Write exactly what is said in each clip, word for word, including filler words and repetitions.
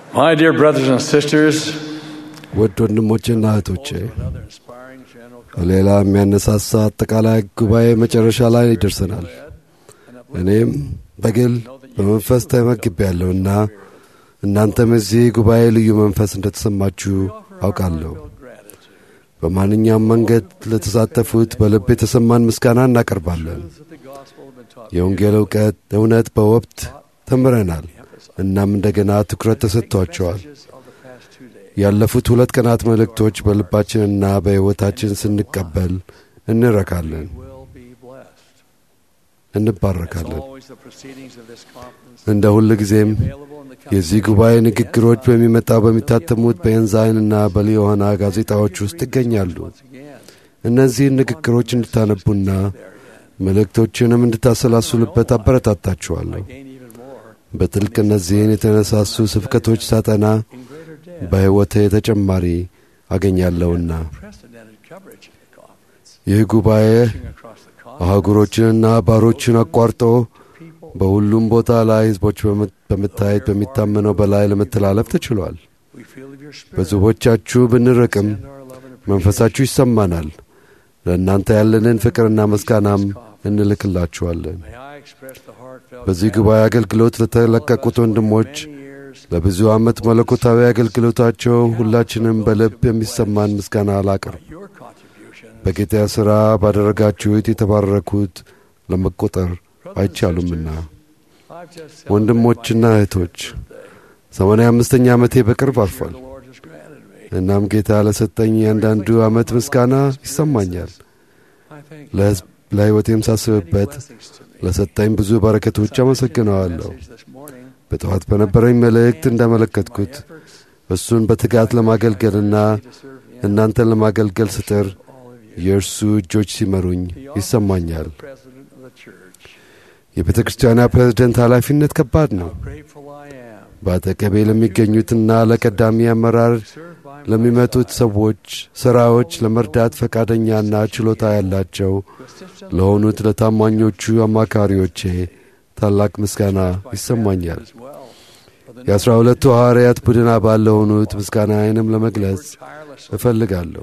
My dear brothers and sisters, ውድ ወንድሞቼና እህቶቼ ሌላ የሚያነሳሳ አጠቃላይ ጉባኤ መጨረሻ ላይ ይደርሰናል። እኔም በግል በመንፈስ ተመግቤያለሁና እናንተም እዚህ ጉባኤ ልዩ መንፈስ እንደተሰማችሁ አውቃለሁ። በማንኛውም መንገድ ለተሳተፉት በልብ የተሰማን ምስጋና እናቀርባለን። የወንጌል እውቀት እውነት በወቅት ተምረናል፣ እናም እንደገና ትኩረት ተሰጥቷቸዋል። ያለፉት ሁለት ቀናት መልእክቶች በልባችንና በሕይወታችን ስንቀበል እንረካለን፣ እንባረካለን። እንደ ሁል ጊዜም የዚህ ጉባኤ ንግግሮች በሚመጣው በሚታተሙት በኤንዛይንና በሊዮሐና ጋዜጣዎች ውስጥ ይገኛሉ። እነዚህን ንግግሮች እንድታነቡና መልእክቶችንም እንድታሰላስሉበት አበረታታችኋለሁ። በጥልቅ እነዚህን የተነሳሱ ስብከቶች ሳጠና በሕይወቴ ተጨማሪ አገኛለሁና ይህ ጉባኤ አህጉሮችንና ባሮችን አቋርጦ በሁሉም ቦታ ላይ ሕዝቦች በመታየት በሚታመነው በላይ ለመተላለፍ ተችሏል። በሕዝቦቻችሁ ብንርቅም መንፈሳችሁ ይሰማናል። ለእናንተ ያለንን ፍቅርና ምስጋናም እንልክላችኋለን። በዚህ ጉባኤ አገልግሎት ለተለቀቁት ወንድሞች ለብዙ ዓመት መለኮታዊ አገልግሎታቸው ሁላችንም በልብ የሚሰማን ምስጋና አላቅርብ። በጌታ ሥራ ባደረጋችሁት የተባረኩት ለመቆጠር አይቻሉምና። ወንድሞችና እህቶች ሰማንያ አምስተኛ ዓመቴ በቅርብ አልፏል። እናም ጌታ ለሰጠኝ ያንዳንዱ ዓመት ምስጋና ይሰማኛል። ለሕይወቴም ሳስብበት ለሰጠኝ ብዙ በረከቶች አመሰግነዋለሁ። በጠዋት በነበረኝ መልእክት እንዳመለከትኩት እሱን በትጋት ለማገልገልና እናንተን ለማገልገል ስጥር የእርሱ እጆች ሲመሩኝ ይሰማኛል። የቤተ ክርስቲያኗ ፕሬዝደንት ኃላፊነት ከባድ ነው። በአጠገቤ ለሚገኙትና ለቀዳሚ አመራር ለሚመጡት ሰዎች ሥራዎች ለመርዳት ፈቃደኛና ችሎታ ያላቸው ለሆኑት ለታማኞቹ አማካሪዎቼ ታላቅ ምስጋና ይሰማኛል። የአሥራ ሁለቱ ሐዋርያት ቡድን አባል ለሆኑት ምስጋናዬንም ለመግለጽ እፈልጋለሁ።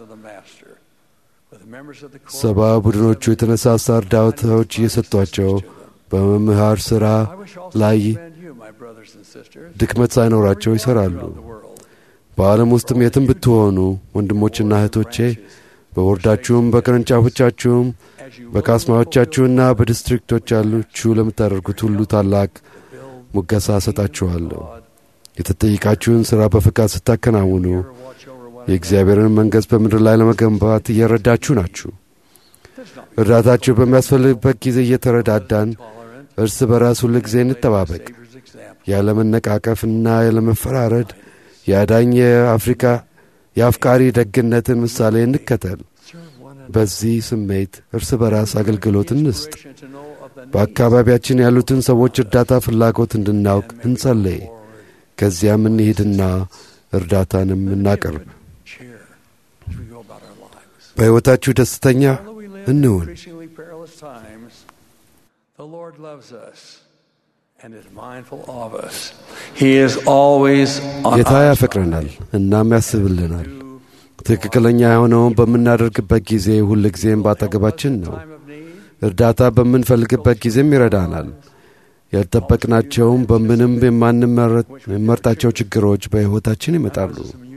ሰባ ቡድኖቹ የተነሳሳ እርዳታዎች እየሰጧቸው በመምህር ሥራ ላይ ድክመት ሳይኖራቸው ይሠራሉ። በዓለም ውስጥም የትም ብትሆኑ ወንድሞችና እህቶቼ በወርዳችሁም በቅርንጫፎቻችሁም በካስማዎቻችሁና በዲስትሪክቶች ያሉችሁ ለምታደርጉት ሁሉ ታላቅ ሙገሳ እሰጣችኋለሁ። የተጠየቃችሁን ሥራ በፍቃድ ስታከናውኑ የእግዚአብሔርን መንግሥት በምድር ላይ ለመገንባት እየረዳችሁ ናችሁ። እርዳታችሁ በሚያስፈልግበት ጊዜ እየተረዳዳን እርስ በራስ ሁል ጊዜ እንጠባበቅ። ያለመነቃቀፍና ያለመፈራረድ የአዳኝ የአፍሪካ የአፍቃሪ ደግነትን ምሳሌ እንከተል። በዚህ ስሜት እርስ በራስ አገልግሎት እንስጥ። በአካባቢያችን ያሉትን ሰዎች እርዳታ ፍላጎት እንድናውቅ እንጸልይ። ከዚያም እንሂድና እርዳታንም እናቅርብ። በሕይወታችሁ ደስተኛ እንሁን። ጌታ ያፈቅረናል እናም ያስብልናል። ትክክለኛ የሆነውን በምናደርግበት ጊዜ ሁል ጊዜም ባጠገባችን ነው። እርዳታ በምንፈልግበት ጊዜም ይረዳናል። ያልጠበቅናቸውም በምንም የማንመርጣቸው ችግሮች በሕይወታችን ይመጣሉ።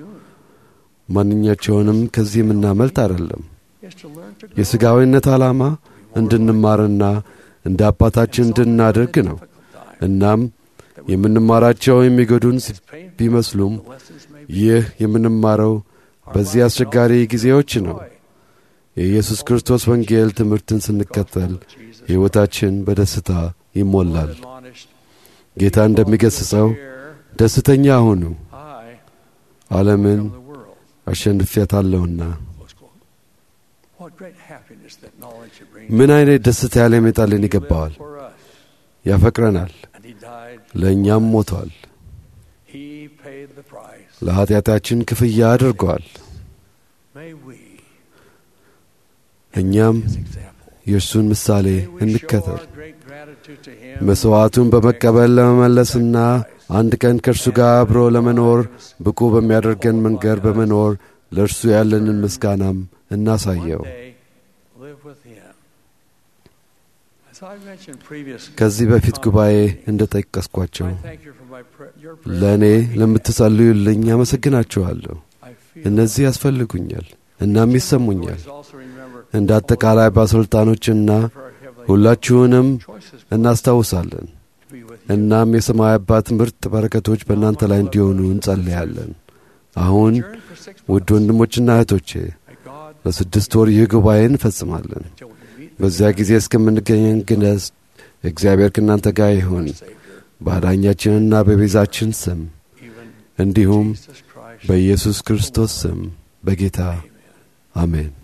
ማንኛቸውንም ከዚህ የምናመልጥ አይደለም። የሥጋዊነት ዓላማ እንድንማርና እንደ አባታችን እንድናደርግ ነው። እናም የምንማራቸው የሚጎዱን ቢመስሉም ይህ የምንማረው በዚህ አስቸጋሪ ጊዜዎች ነው። የኢየሱስ ክርስቶስ ወንጌል ትምህርትን ስንከተል ሕይወታችን በደስታ ይሞላል። ጌታ እንደሚገሥጸው ደስተኛ ሁኑ፣ ዓለምን አሸንፌያታለሁና። ምን አይነት ደስታ ያለ ይመጣልን ይገባዋል። ያፈቅረናል፣ ለእኛም ሞቷል። ለኀጢአታችን ክፍያ አድርጓል። እኛም የእርሱን ምሳሌ እንከተል። መሥዋዕቱን በመቀበል ለመመለስና አንድ ቀን ከእርሱ ጋር አብሮ ለመኖር ብቁ በሚያደርገን መንገድ በመኖር ለእርሱ ያለንን ምስጋናም እናሳየው። ከዚህ በፊት ጉባኤ እንደ ጠቀስኳቸው ለእኔ ለምትጸልዩልኝ አመሰግናችኋለሁ። እነዚህ ያስፈልጉኛል እናም ይሰሙኛል። እንደ አጠቃላይ ባለሥልጣኖችና ሁላችሁንም እናስታውሳለን። እናም የሰማይ አባት ምርጥ በረከቶች በእናንተ ላይ እንዲሆኑ እንጸልያለን። አሁን ውድ ወንድሞችና እህቶቼ ለስድስት ወር ይህ ጉባኤ እንፈጽማለን። በዚያ ጊዜ እስከምንገኘን ግነስ እግዚአብሔር ከእናንተ ጋር ይሁን። በአዳኛችንና በቤዛችን ስም እንዲሁም በኢየሱስ ክርስቶስ ስም በጌታ አሜን።